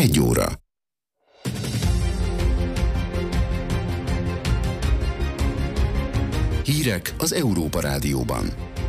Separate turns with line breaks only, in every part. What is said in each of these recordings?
1 óra. Hírek az Európa Rádióban.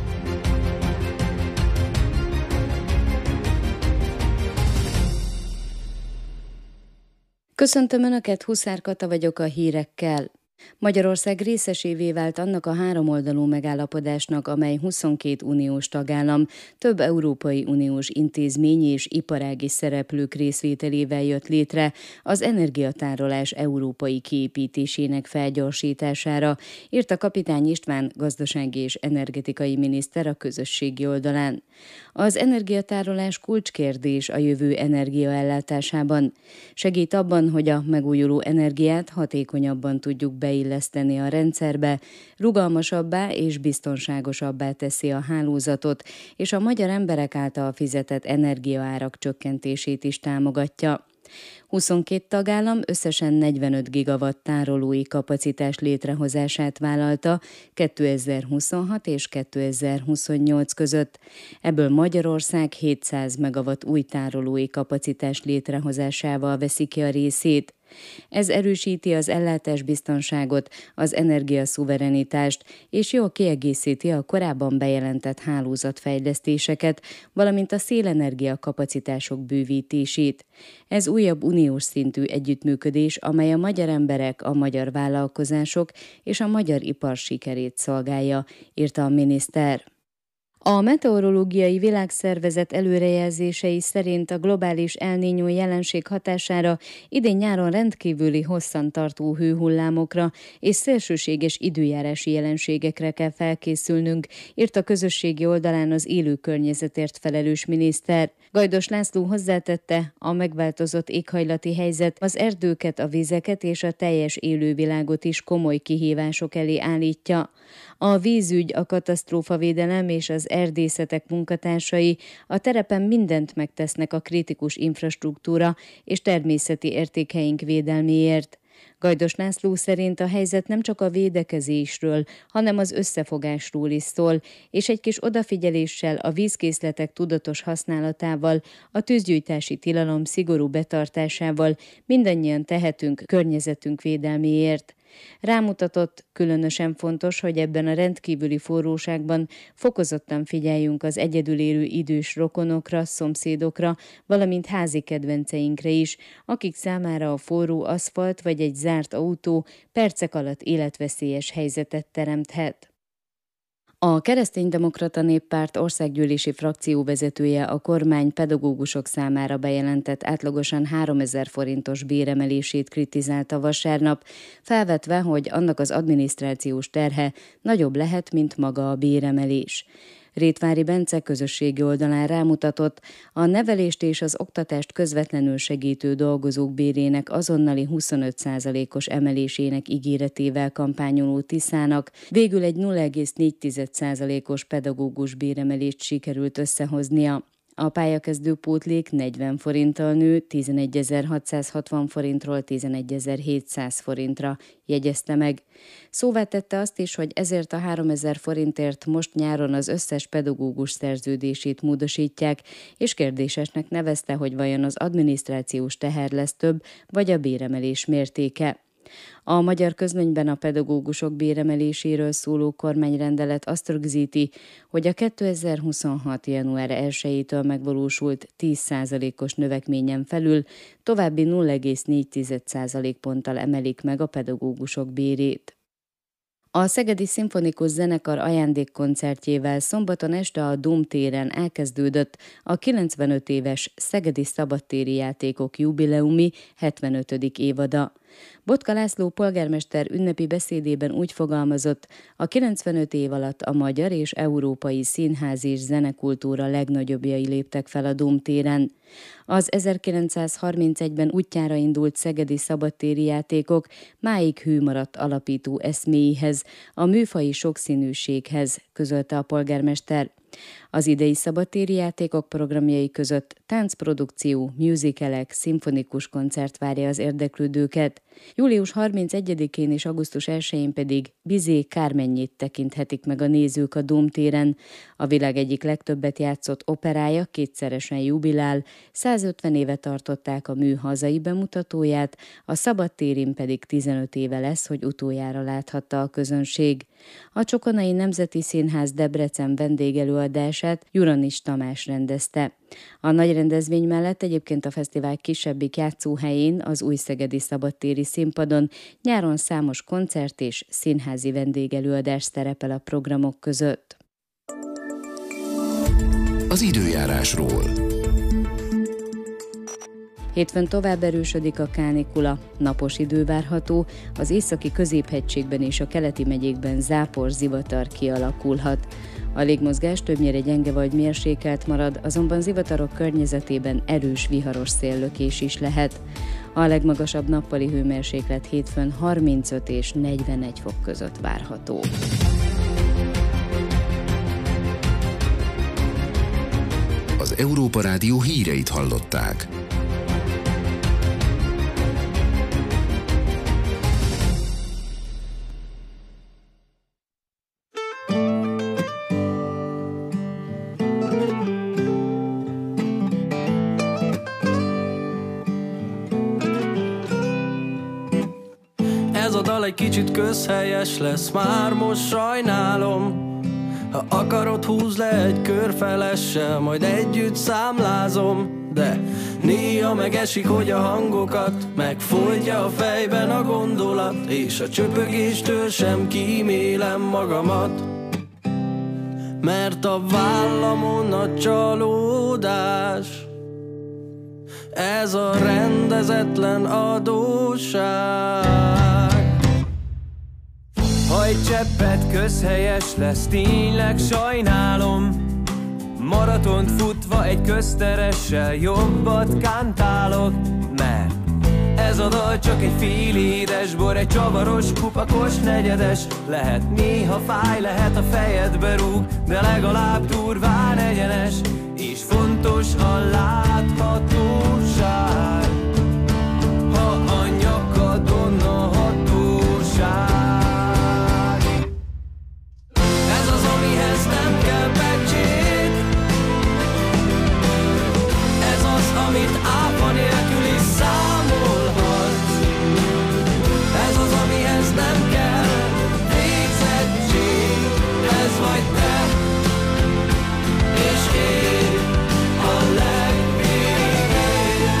Köszöntöm Önöket, Huszár Kata vagyok a hírekkel. Magyarország részesévé vált annak a háromoldalú megállapodásnak, amely 22 uniós tagállam, több Európai Uniós intézmény és iparági szereplők részvételével jött létre az energiatárolás európai kiépítésének felgyorsítására, írta Kapitány István gazdasági és energetikai miniszter a közösségi oldalán. Az energiatárolás kulcskérdés a jövő energiaellátásában. Segít abban, hogy a megújuló energiát hatékonyabban tudjuk beilleszteni a rendszerbe, rugalmasabbá és biztonságosabbá teszi a hálózatot, és a magyar emberek által fizetett energiaárak csökkentését is támogatja. 22 tagállam összesen 45 gigawatt tárolói kapacitás létrehozását vállalta 2026 és 2028 között. Ebből Magyarország 700 megawatt új tárolói kapacitás létrehozásával veszi ki a részét. Ez erősíti az ellátásbiztonságot, az energiaszuverenitást, és jól kiegészíti a korábban bejelentett hálózatfejlesztéseket, valamint a szélenergia kapacitások bővítését. Ez újabb uniós szintű együttműködés, amely a magyar emberek, a magyar vállalkozások és a magyar ipar sikerét szolgálja, írta a miniszter. A Meteorológiai Világszervezet előrejelzései szerint a globális El Niño jelenség hatására idén nyáron rendkívüli hosszantartó hőhullámokra és szélsőséges időjárási jelenségekre kell felkészülnünk, írt a közösségi oldalán az élő környezetért felelős miniszter. Gajdos László hozzátette, a megváltozott éghajlati helyzet az erdőket, a vizeket és a teljes élővilágot is komoly kihívások elé állítja. A vízügy, a katasztrófavédelem és az erdészetek munkatársai a terepen mindent megtesznek a kritikus infrastruktúra és természeti értékeink védelméért. Gajdos László szerint a helyzet nem csak a védekezésről, hanem az összefogásról is szól, és egy kis odafigyeléssel, a vízkészletek tudatos használatával, a tűzgyújtási tilalom szigorú betartásával mindannyian tehetünk környezetünk védelméért. Rámutatott, különösen fontos, hogy ebben a rendkívüli forróságban fokozottan figyeljünk az egyedül élő idős rokonokra, szomszédokra, valamint házi kedvenceinkre is, akik számára a forró aszfalt vagy egy zárt autó percek alatt életveszélyes helyzetet teremthet. A Kereszténydemokrata Néppárt országgyűlési frakcióvezetője a kormány pedagógusok számára bejelentett átlagosan 3000 forintos béremelését kritizálta vasárnap, felvetve, hogy annak az adminisztrációs terhe nagyobb lehet, mint maga a béremelés. Rétvári Bence közösségi oldalán rámutatott, a nevelést és az oktatást közvetlenül segítő dolgozók bérének azonnali 25%-os emelésének ígéretével kampányoló Tiszának végül egy 0,4%-os pedagógus béremelést sikerült összehoznia. A pályakezdő pótlék 40 forinttal nő, 11.660 forintról 11.700 forintra, jegyezte meg. Szóvá tette azt is, hogy ezért a 3000 forintért most nyáron az összes pedagógus szerződését módosítják, és kérdésesnek nevezte, hogy vajon az adminisztrációs teher lesz több, vagy a béremelés mértéke. A Magyar Közlönyben a pedagógusok béremeléséről szóló kormányrendelet azt rögzíti, hogy a 2026. január 1-től megvalósult 10%-os növekményen felül további 0,4%-ponttal emelik meg a pedagógusok bérét. A Szegedi Szimfonikus Zenekar ajándékkoncertjével szombaton este a Dóm téren elkezdődött a 95 éves Szegedi Szabadtéri Játékok jubileumi 75. évada. Botka László polgármester ünnepi beszédében úgy fogalmazott, a 95 év alatt a magyar és európai színház és zenekultúra legnagyobbjai léptek fel a Dóm téren. Az 1931-ben útjára indult Szegedi Szabadtéri Játékok máig hű maradt alapító eszméihez, a műfaji sokszínűséghez, közölte a polgármester. Az idei szabadtéri játékok programjai között táncprodukció, musicalek, szimfonikus koncert várja az érdeklődőket. Július 31-én és augusztus 1-én pedig Bizet Kármennyit tekinthetik meg a nézők a Dómtéren. A világ egyik legtöbbet játszott operája kétszeresen jubilál, 150 éve tartották a mű hazai bemutatóját, a szabadtérin pedig 15 éve lesz, hogy utoljára láthatta a közönség. A Csokonai Nemzeti Színház Debrecen vendégelőadását Juranis Tamás rendezte. A nagy rendezvény mellett egyébként a fesztivál kisebbik játszóhelyén, az Újszegedi Szabadtéri Színpadon nyáron számos koncert és színházi vendégelőadás szerepel a programok között.
Az időjárásról.
Hétfőn tovább erősödik a kánikula, napos idő várható, az északi középhegységben és a keleti megyékben zápor, zivatar kialakulhat. A légmozgás többnyire gyenge vagy mérsékelt marad, azonban zivatarok környezetében erős viharos széllökés is lehet. A legmagasabb nappali hőmérséklet hétfőn 35 és 41 fok között várható.
Az Európa Rádió híreit hallották.
Ez a dal egy kicsit közhelyes lesz, már most sajnálom. Ha akarod, húzz le egy körfelessel, majd együtt számlázom. De néha megesik, hogy a hangokat megfolytja a fejben a gondolat, és a csöpögéstől sem kímélem magamat. Mert a vállamon a csalódás, ez a rendezetlen adósság.
Ha egy cseppet közhelyes lesz, tényleg sajnálom. Maratont futva egy közteressel jobbat kántálok. Mert ez a dal csak egy fél édes bor, egy csavaros, kupakos negyedes. Lehet néha fáj, lehet a fejedbe rúg, de legalább durván egyenes. És fontos a láthatóság, ha a nyakadon a hatóság. Ez az, amihez nem kell pecsét, ez az, amit áfa nélkül is számolhatsz. Ez az, amihez nem kell végzettség, ez vagy te és én a legvégén.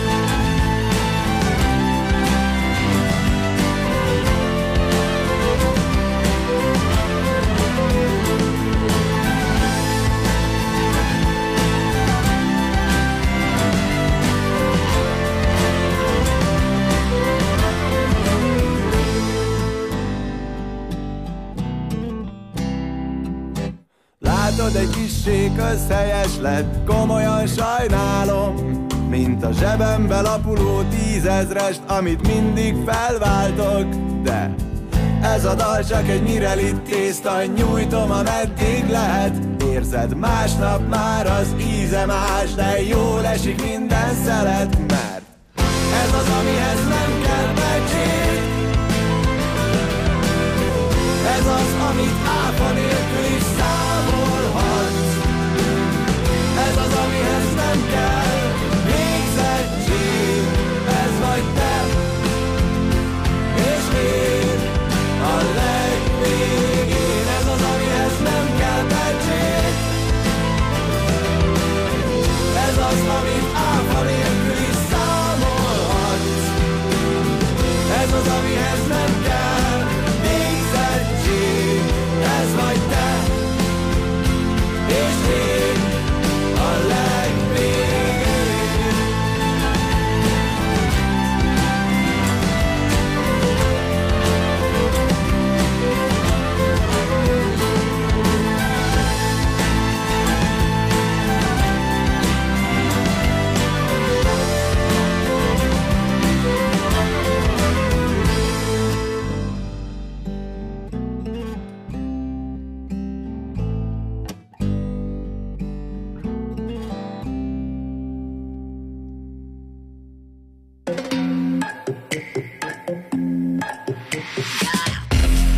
Látod, egy kissé közhelyes lett, komolyan sajnálom. Mint a zsebembe lapuló 10 000-est, amit mindig felváltok. De ez a dal csak egy mirelit tészta, nyújtom ameddig lehet. Érzed, másnap már az íze más, de jól esik minden szelet. Mert ez az, amihez nem kell becsét, ez az, amit áfa nélkül is számolhatsz. Ez az, amihez nem kell végzettség, ez vagy te és én a legvégén. Ez az, amihez nem kell becsét, ez az, amit áfa nélkül is számolhatsz.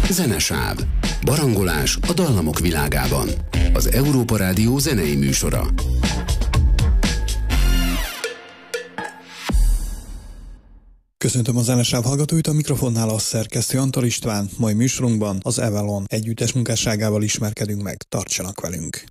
Zenesáv. Barangolás a dallamok világában. Az Európa Rádió zenei műsora.
Köszöntöm a Zenesáv hallgatóit, a mikrofonnál a szerkesztő Antal István. Mai műsorunkban az Avalon együttes munkásságával ismerkedünk meg. Tartsanak velünk!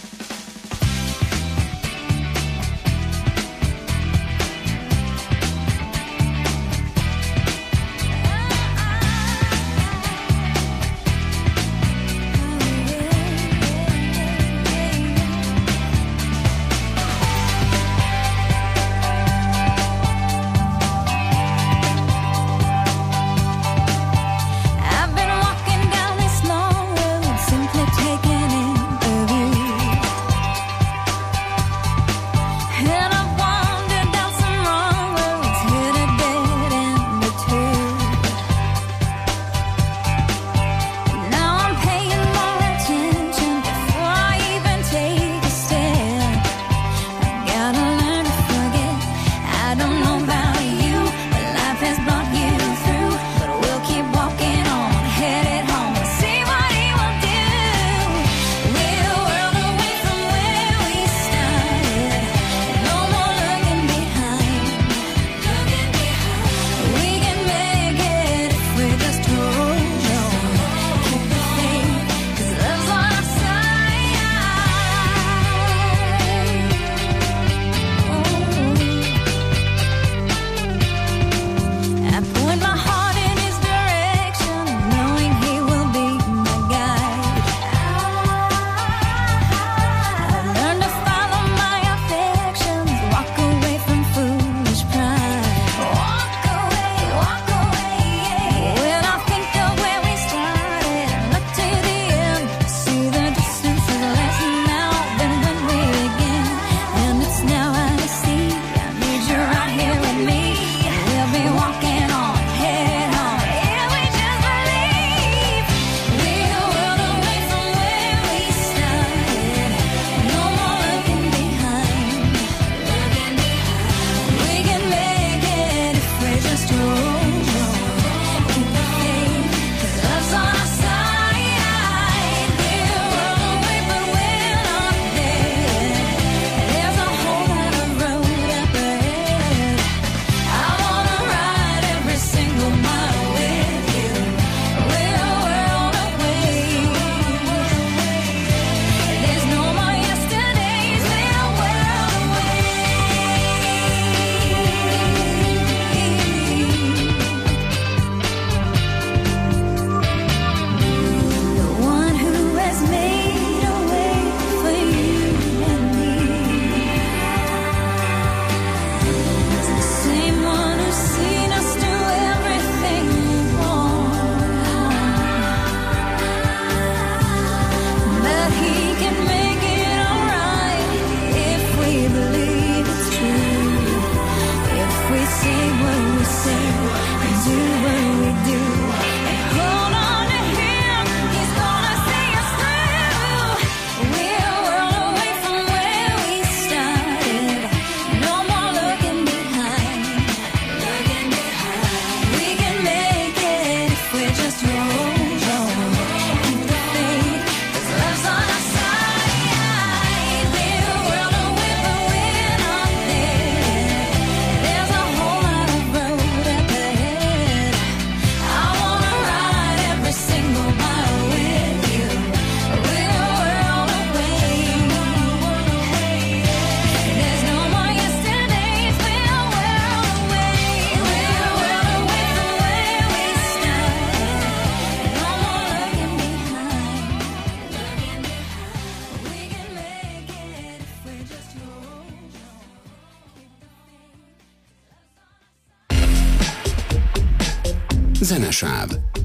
Zenesáv.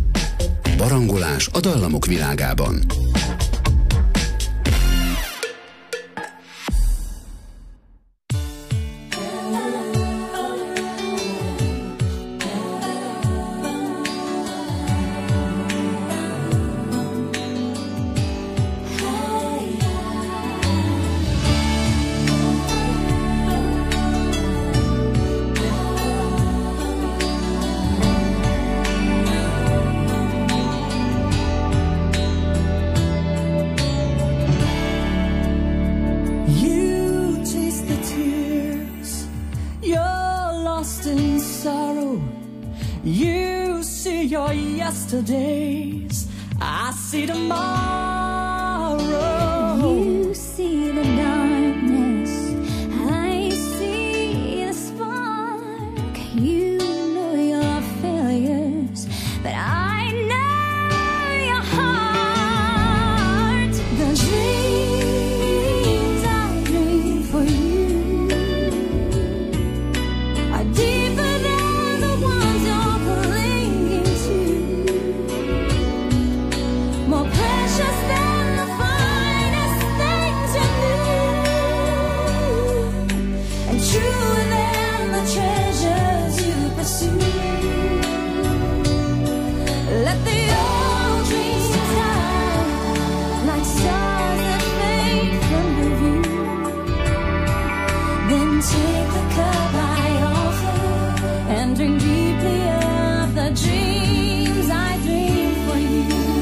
Barangolás a dallamok világában.
your yesterdays. I see tomorrow.
You see the darkness, I see the spark. You know your failures, but I know your heart. The dreams I dream for you are deeper than the ones you're clinging to, more precious than the finest things you knew, and truer than the treasures you pursue. Let the old dreams die like stars that fade from your view. Then take the cup I offer and drink deeply of the dreams I dream for you.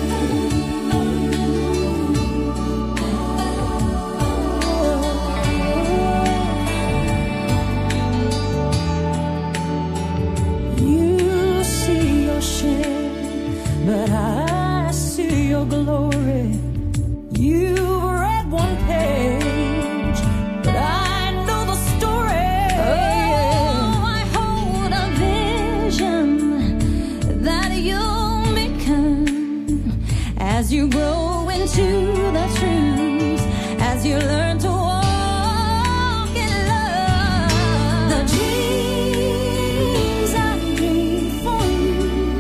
You see your shame, but I see your glory. You've read one page, but I know the story. Oh, I hold a vision that you'll become as you grow into the truth, as you learn to walk in love. The dreams I dream for you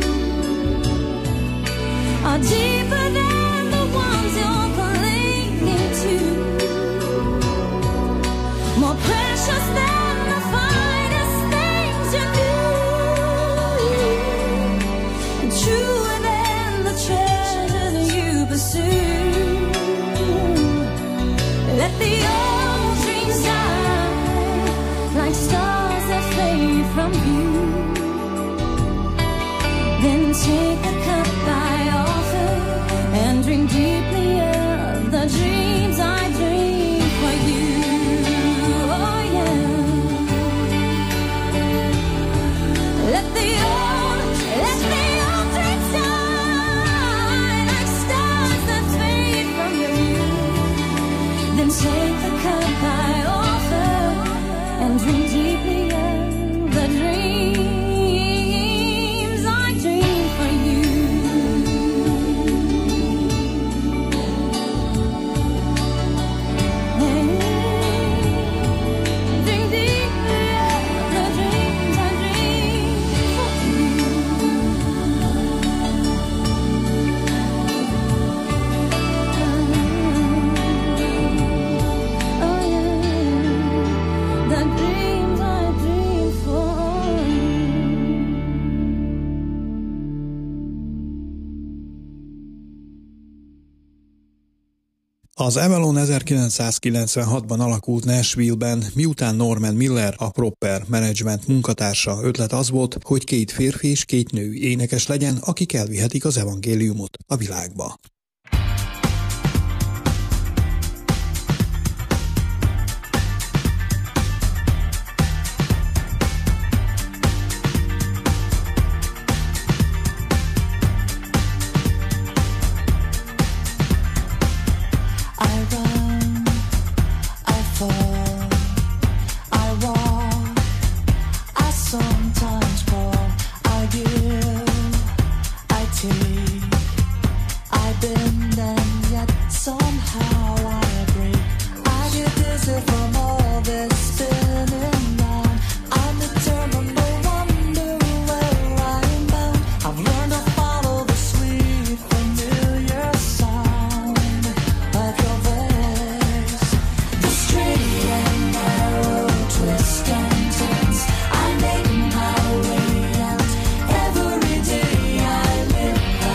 are deeper than the ones you're clinging to, more precious than the finest things you knew, and truer than the treasures you pursue. Let the old dreams die like stars that fade from view. Then take the cup I offer and drink deeply of the dreams I dream for you. Oh yeah. Let the old dreams die like stars that fade from your view. Then take the cup I offer and drink deeply of the dreams I dream for you. Drink deeply of the dreams I dream for you. Oh yeah, the dreams I dream for you.
Az Avalon 1996-ban alakult Nashville-ben, miután Norman Miller, a Proper Management munkatársa, ötlet az volt, hogy 2 férfi és 2 nő énekes legyen, akik elvihetik az evangéliumot a világba.
I run, I fall, I walk, I sometimes crawl, I give, I take, I bend and yet somehow I break. I get dizzy from all this spinning round. I'm determined to wonder where I'm bound. I've learned to follow the sweet familiar sound of your voice. The straight and narrow twist and turns, I make my way out. Every day I live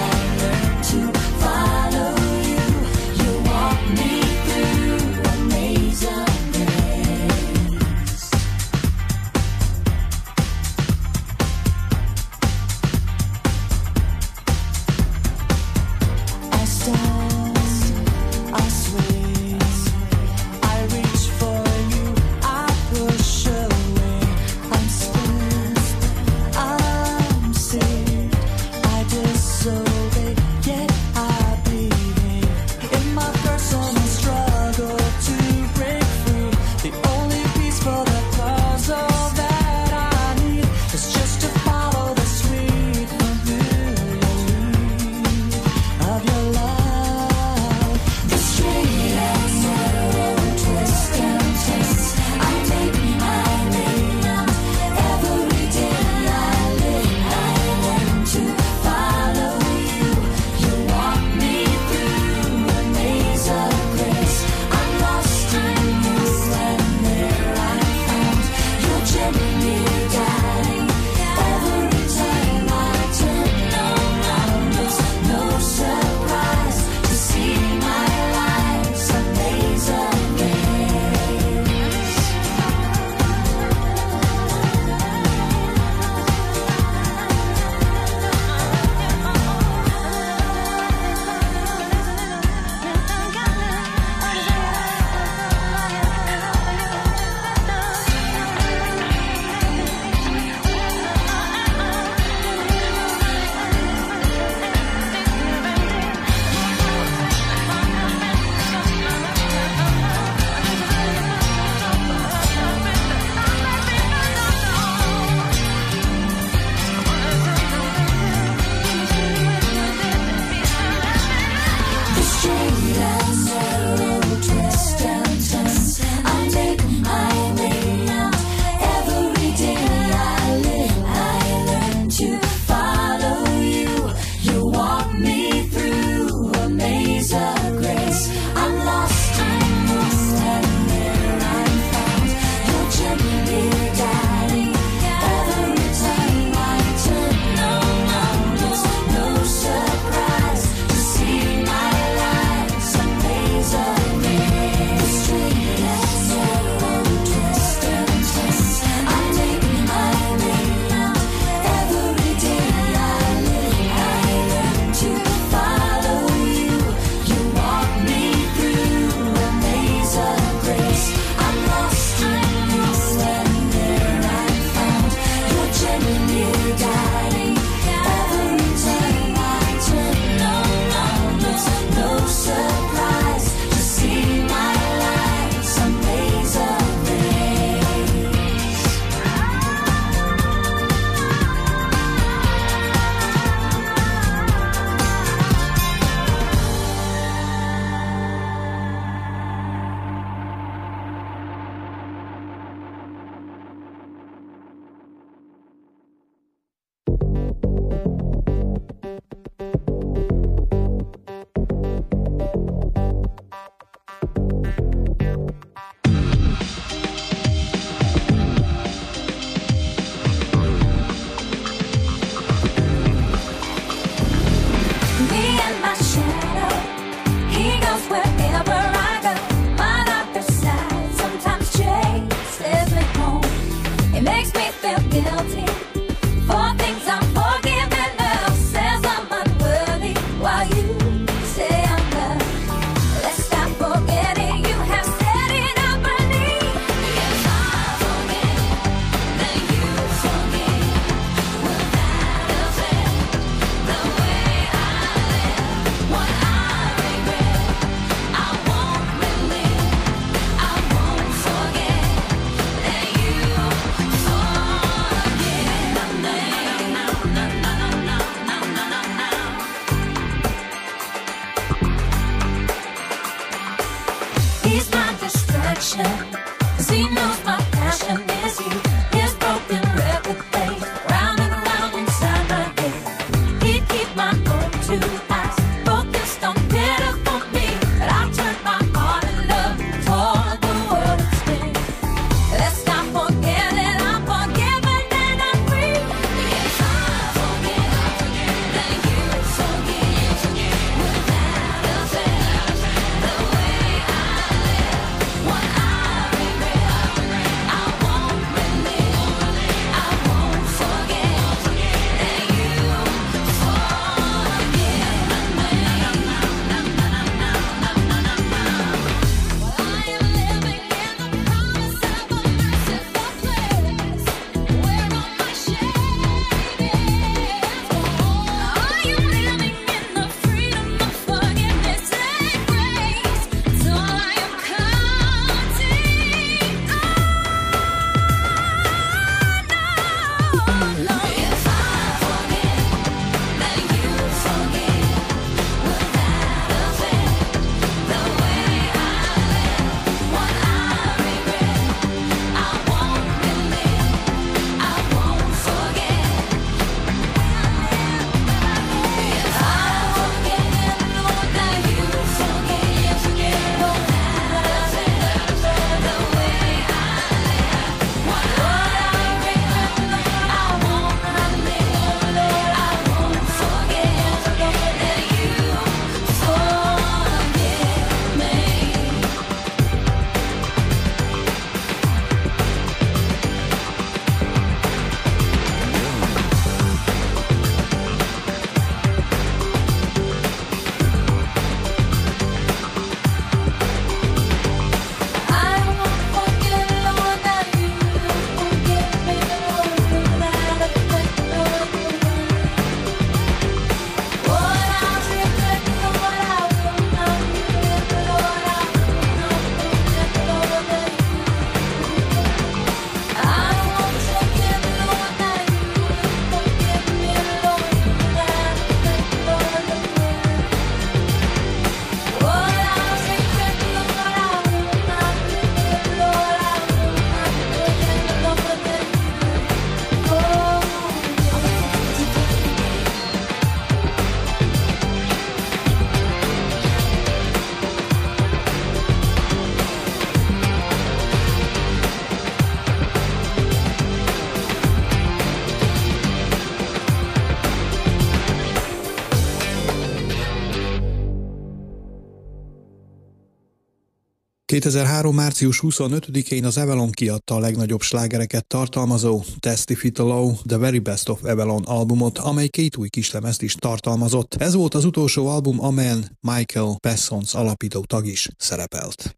2003. március 25-én az Avalon kiadta a legnagyobb slágereket tartalmazó Testify to Law, The Very Best of Avalon albumot, amely 2 új kislemezt is tartalmazott. Ez volt az utolsó album, amelyen Michael Parsons alapító tag is szerepelt.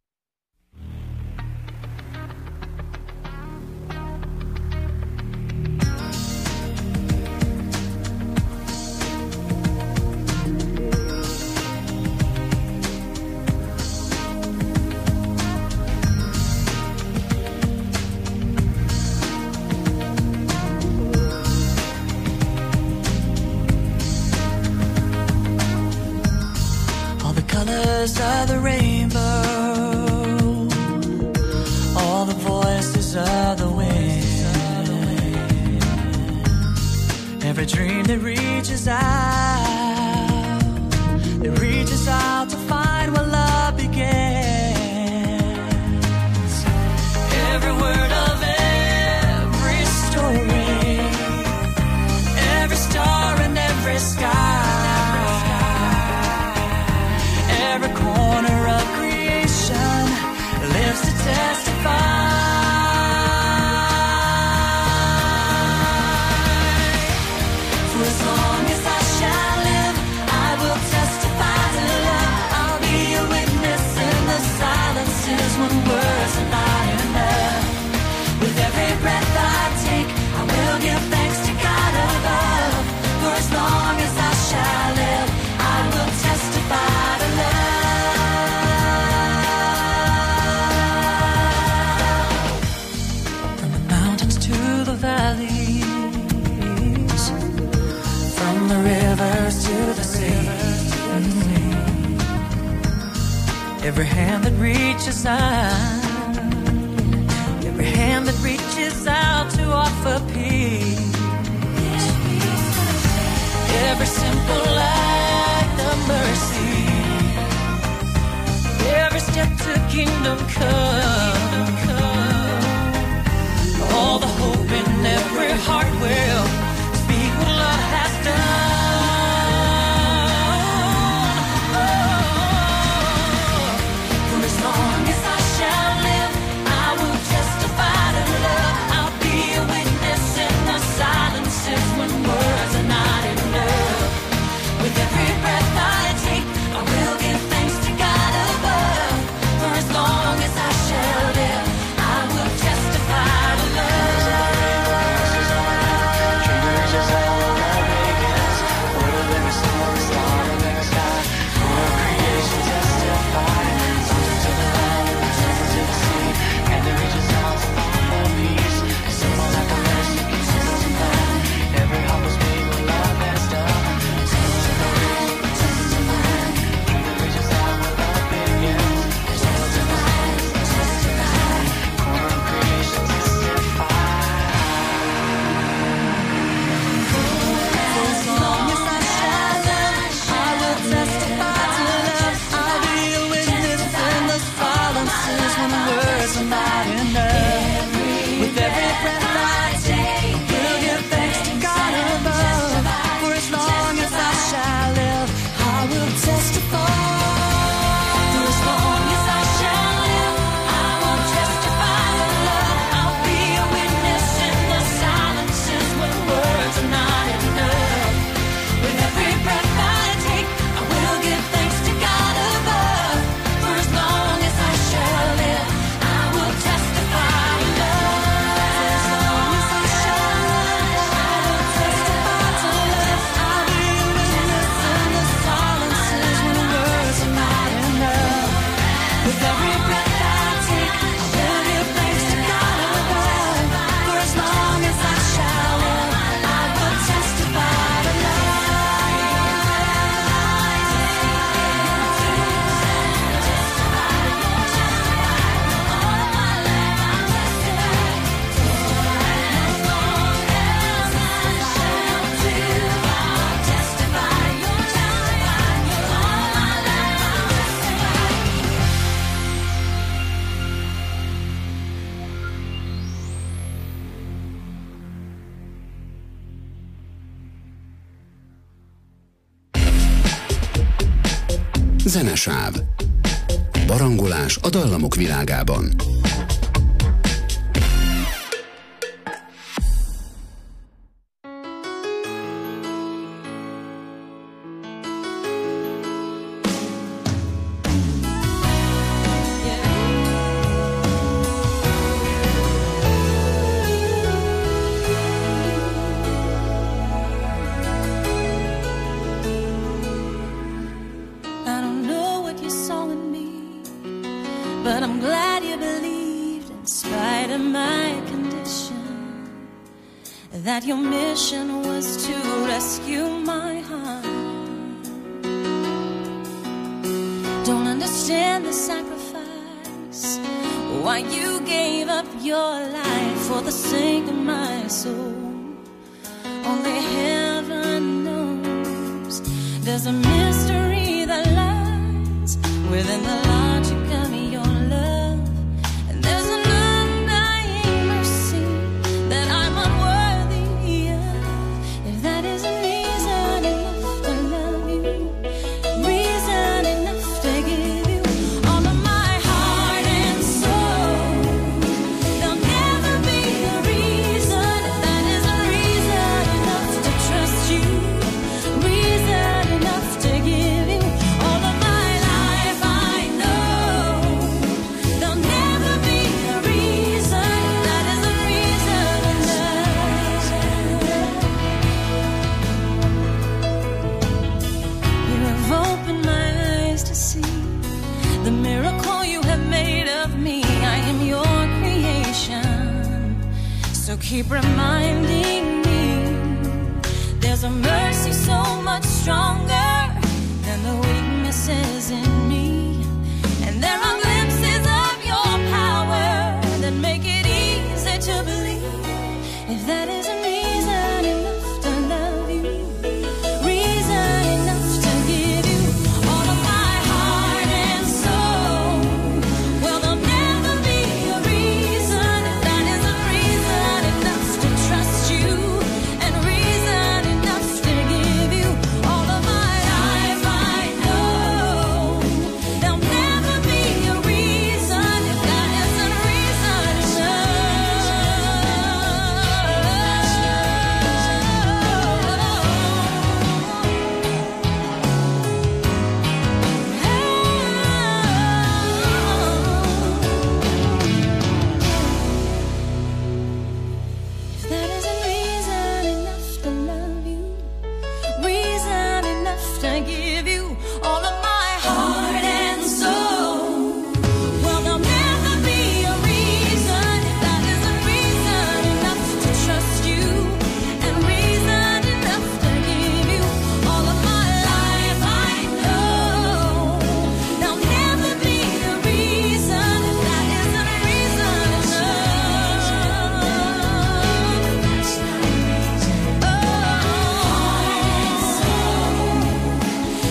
Colors of the rainbow, all the voices of the wind, every dream that reaches out to find where love begins, every word of every story, every star and every sky, every corner of creation lives to testify. For as long as I shall live, I will testify to love. I'll be a witness in the silences when words are not enough. With every breath I take, I will give thanks to God above. For as long as I shall live, I will testify to love. Valleys, from the rivers to the sea, every hand that reaches out, every hand that reaches out to offer peace, every simple life
Zenesáv. Barangolás a dallamok világában.
But I'm glad you believed, in spite of my condition, that your mission was to rescue my heart. Don't understand the sacrifice, why you gave up your life for the sake of my soul. Only heaven knows there's a mystery that lies within the logic of your love, and there's an undying mercy that I'm unworthy of. If that isn't reason enough to love you, reason enough to give you all of my heart and soul, there'll never be a reason. If that isn't reason enough to trust you, reason enough to give you all of my life. I know there'll never be a reason. If that isn't reason enough. You have opened my eyes to see the miracle you have made of me. I am your creation, so keep reminding me there's a mercy so much stronger than the weaknesses in me, and there are glimpses of your power that make it easy to believe. If that isn't reason enough to love you, reason enough to give you all of my heart and soul, well, there'll never be a reason. If that isn't reason enough to trust you, and reason enough to give you all of my life. I know there'll never be a reason. If that isn't reason If that isn't reason enough to love you, reason enough to give you all of my heart and soul, well, there'll never be a reason. If that isn't reason enough to trust you, and reason enough to give you all of my life. I know there'll never be a reason. If that isn't reason enough.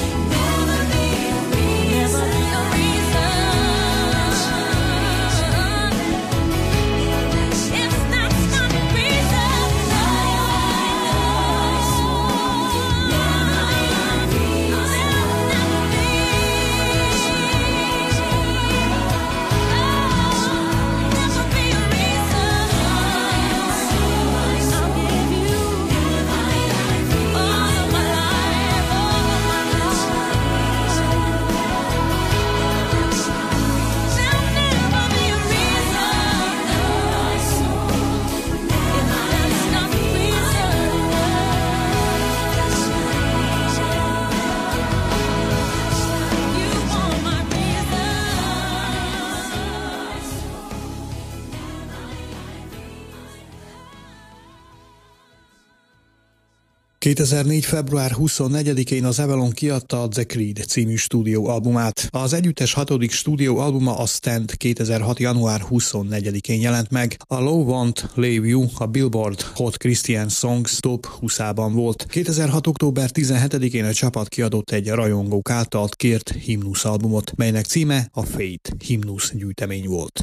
2004. február 24-én az Avalon kiadta a The Creed című stúdióalbumát. Az együttes 6. stúdióalbuma a Stand 2006. január 24-én jelent meg. A Low Want Leave You a Billboard Hot Christian Songs Top 20-ában volt. 2006. október 17-én a csapat kiadott egy rajongók által kért himnuszalbumot, melynek címe a Faith himnusz gyűjtemény volt.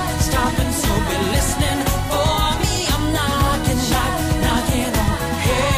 Stop and so be listening for me. I'm knocking, knocking on heaven's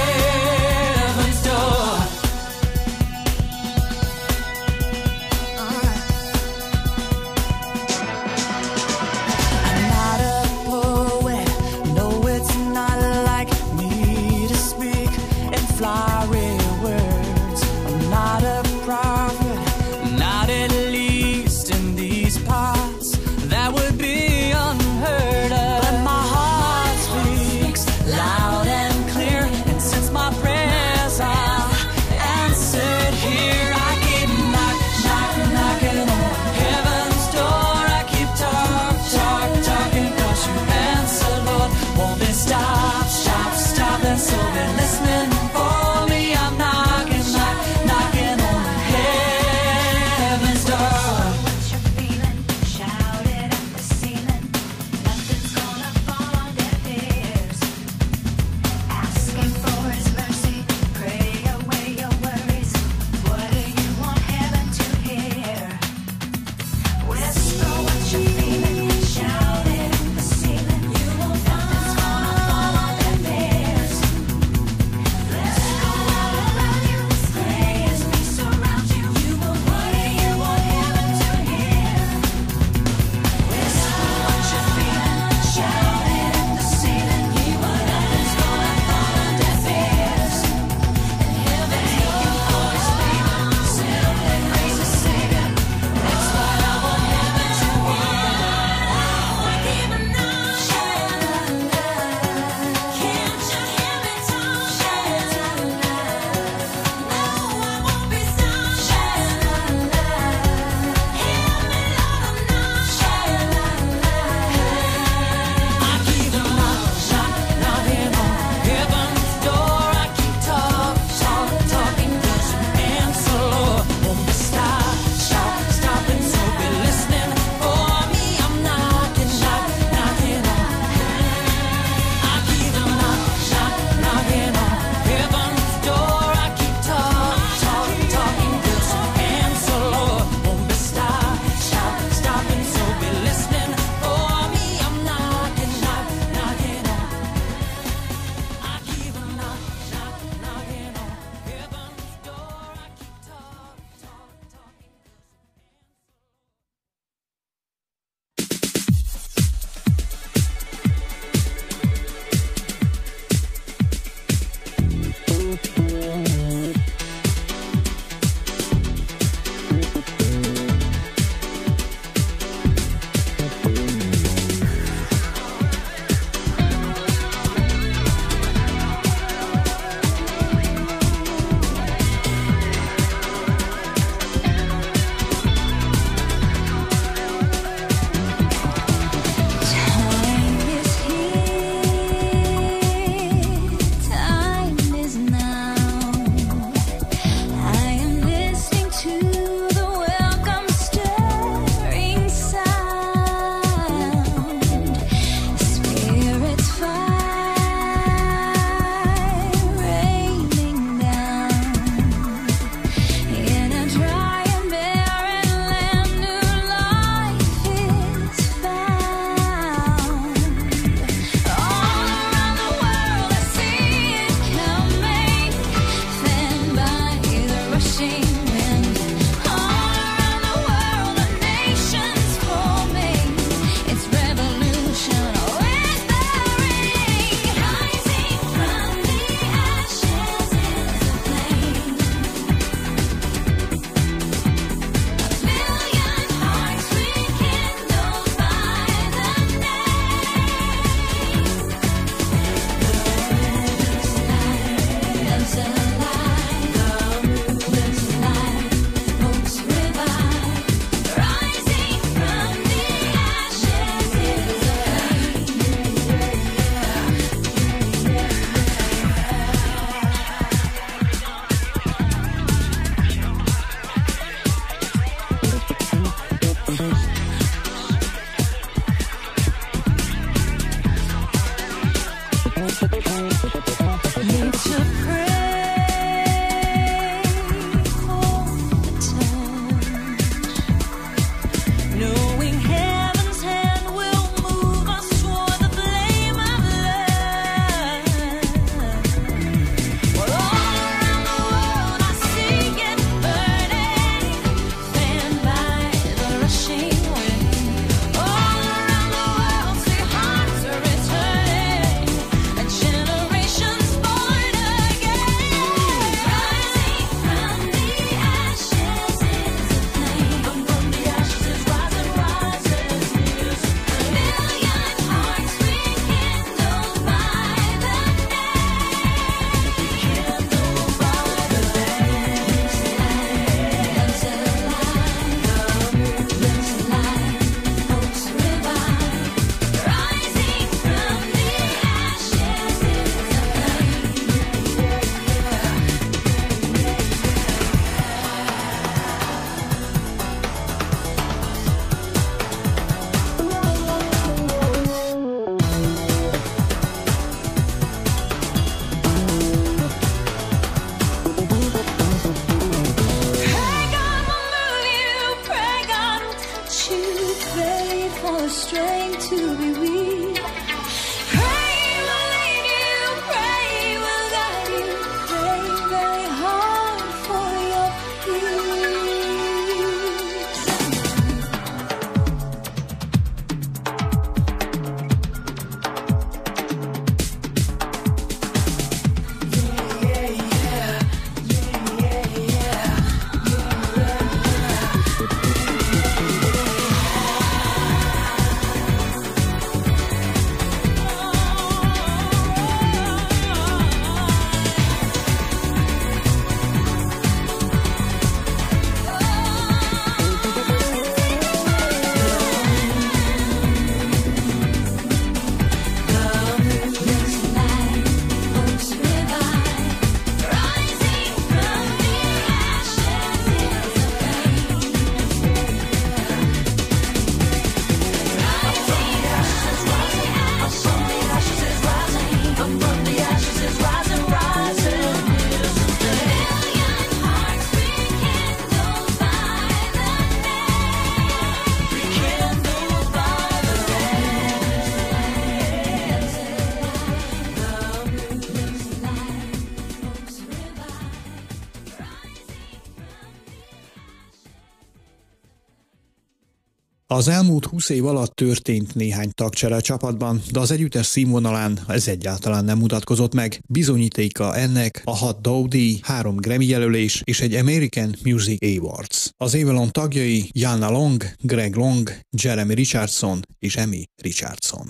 Az elmúlt 20 év alatt történt néhány tagcsere a csapatban, de az együttes színvonalán ez egyáltalán nem mutatkozott meg. Bizonyítéka ennek a 6 Dowdy, 3 Grammy jelölés és egy American Music Awards. Az Avalon tagjai Yana Long, Greg Long, Jeremy Richardson és Amy Richardson.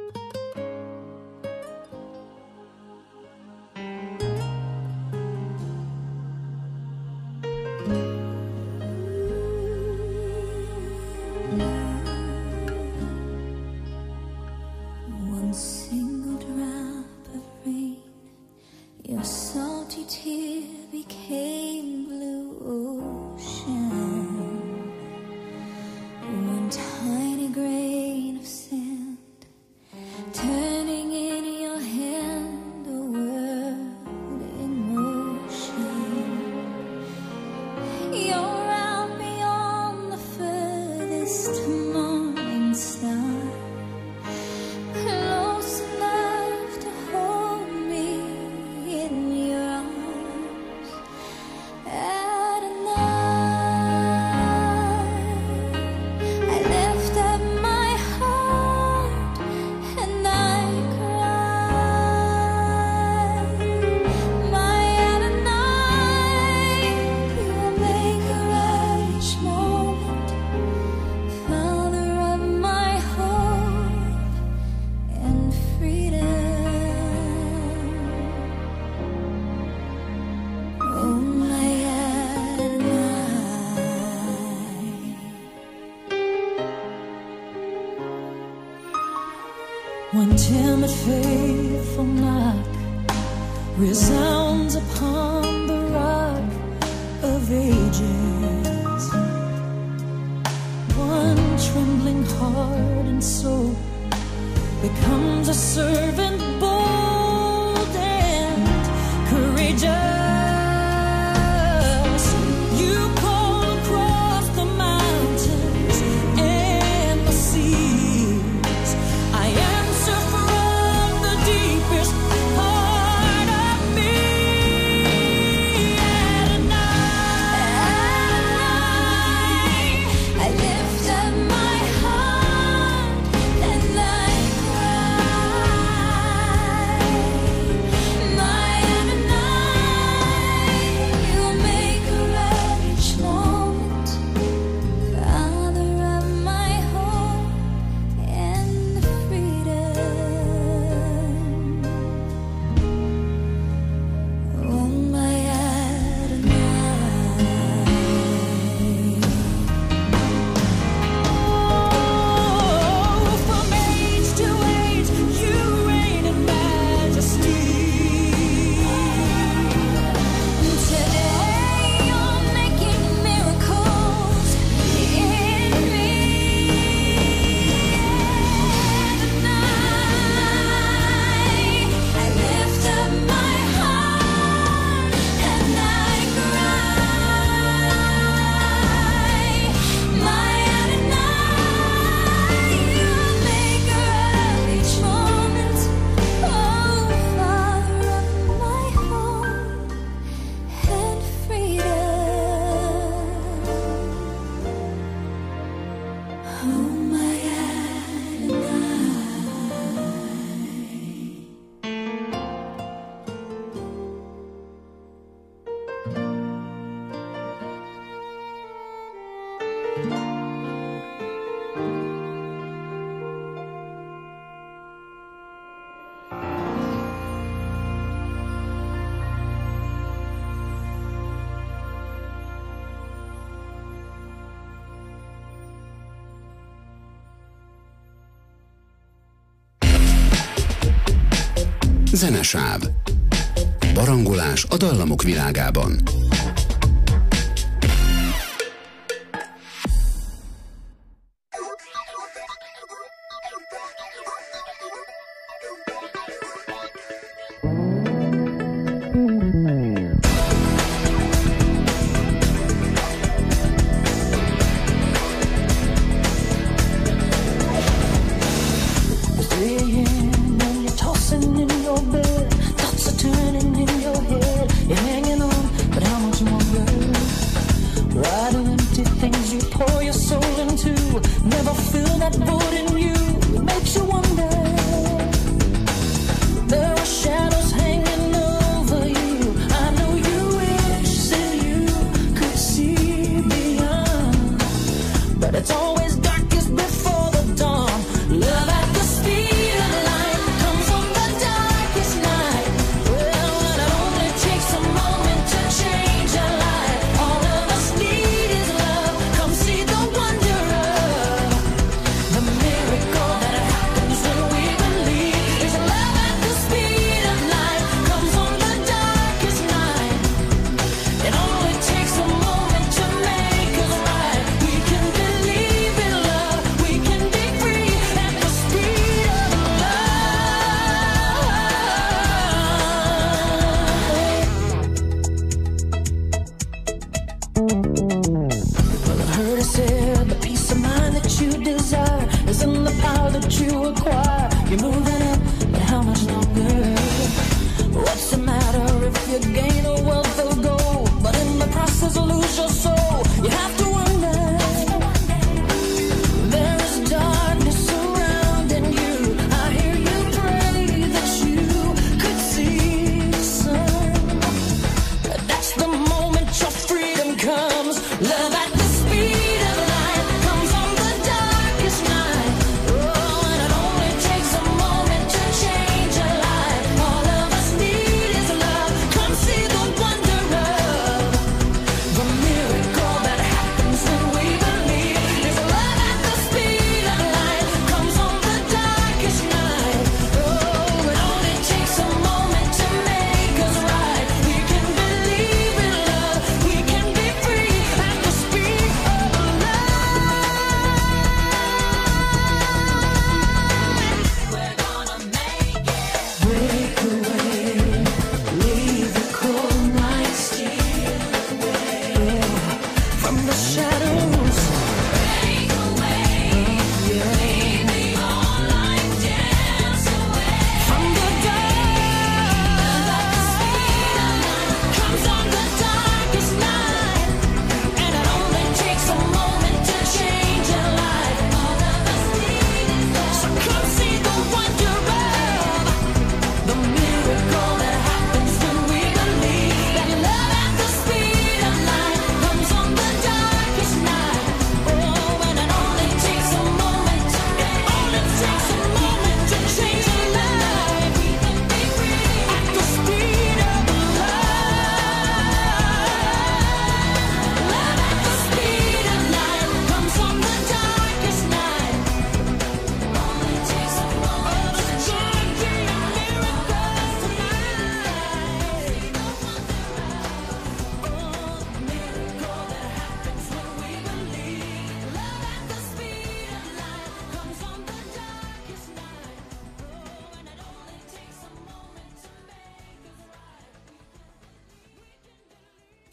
Your salty tear became blue ocean. One tiny grain of sand turning in your hand, a world in motion. You're out beyond the furthest morning star, close enough to hold me in your arms at night. I lift up my heart and I cry. My Adonai, you will make a each moment Father of my hope and freedom. Oh, my Adonai.
One timid, faithful knock resounds upon the rock of ages. One trembling heart and soul becomes a servant bold and courageous. You call across the mountains and the seas. I answer from the deepest part of me. Adonai,
I lift up my heart and I cry. My Adonai, you make a each moment Father of my hope and freedom. Oh, my Adonai.
oh, from age to age you reign in majesty.
Today you're making miracles in me. Adonai, I lift up my heart and I cry. My Adonai, you make each moment, oh Father of my hope and freedom. Oh, my Adonai.
Zenesáv. Barangolás a dallamok világában.
You're tossing in your bed, thoughts are turning in your head. You're hanging on, but how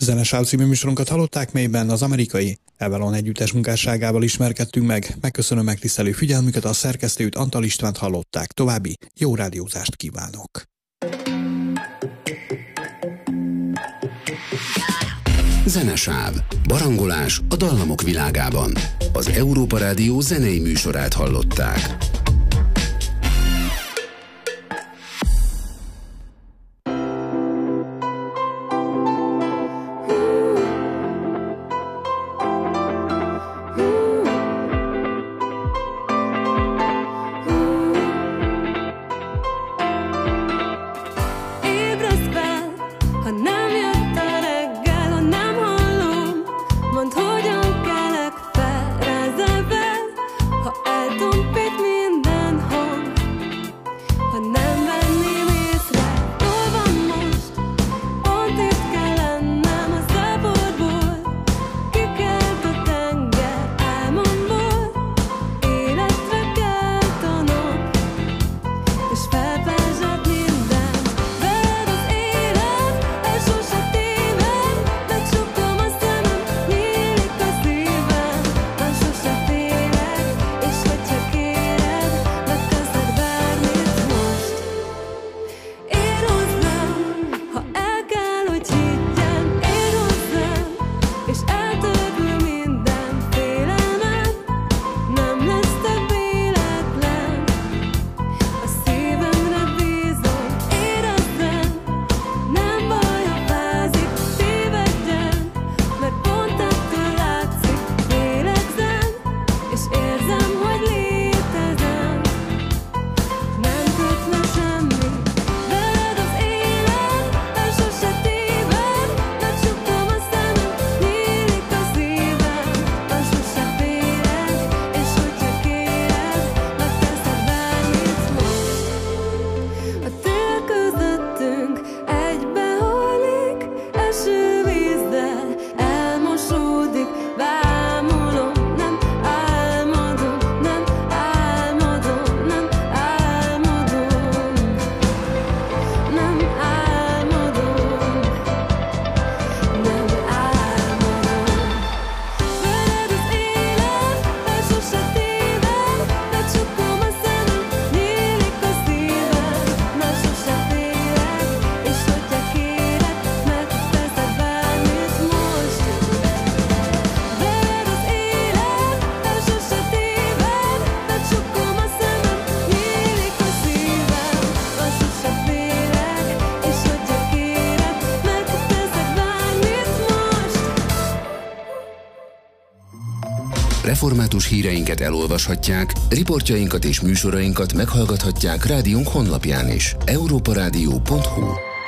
Zenesáv című műsorunkat hallották, melyben az amerikai Avalon együttes munkásságával ismerkedtünk meg. Megköszönöm megtisztelő figyelmüket, a szerkesztőt, Antal Istvánt hallották. További jó rádiózást kívánok!
Zenesáv. Barangolás a dallamok világában. Az Európa Rádió zenei műsorát hallották. Református híreinket elolvashatják, riportjainkat és műsorainkat meghallgathatják rádiónk honlapján is. europaradio.hu.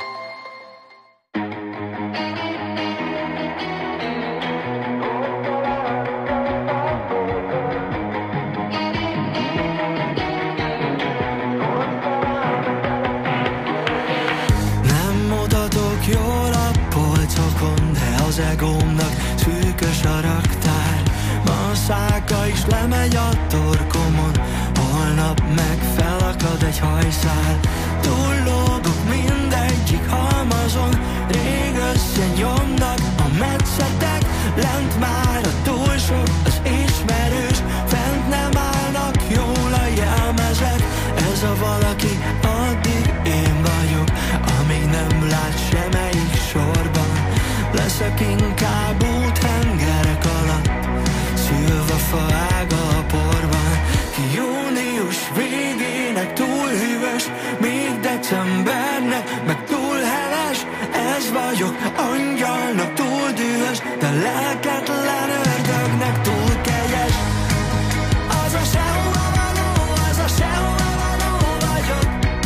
Nem mutatok jól a polcokon, de az egómnak szűkös a raktár. Ma a száka is lemegy a torkomon, holnap meg felakad egy hajszál. Túllógok mindegyik halmazon, rég összenyomnak a metszetek. Lent már a túl sok, az ismerős, fent nem állnak jól a jelmezek. Ez a valaki addig én vagyok, amíg nem lát semmelyik sorban. Leszek inkább úthengerek alatt, szülve fa ága a porban. Június végének túl hűvös, még decembernek meg túl heles. Ez vagyok, angyalnak túl dühös, de lelketlen ördögnek túl kegyes. Az a sehova való, az a sehova való vagyok.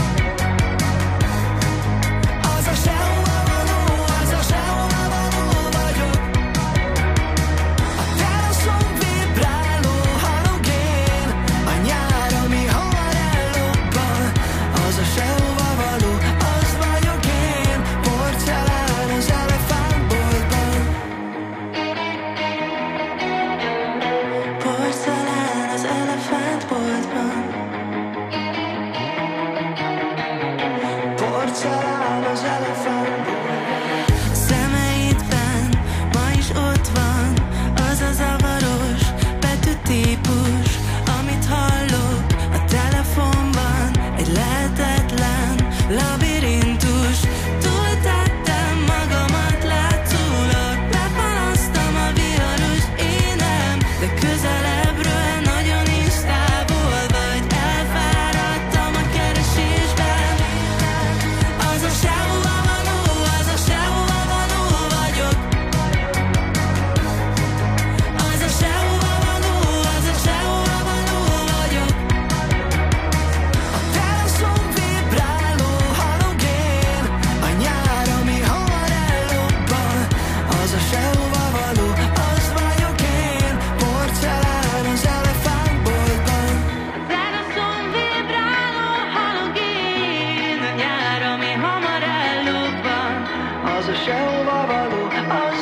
Az a sehova való, az a sehova való vagyok. A teraszon vibráló halogén, a nyár, ami hamar ellobban. Az a sehova való, az vagyok én, porcelán az elefántboltban. Porcelán az elefántboltban. Porcelán az elefántboltban. Szemeidben
sehova való.